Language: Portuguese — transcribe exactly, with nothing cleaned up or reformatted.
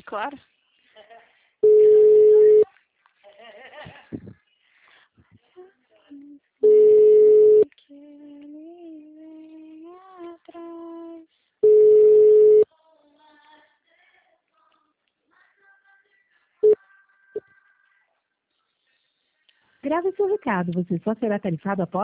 Claro. Que ele vem atrás. Grave seu recado, você só será tarifado após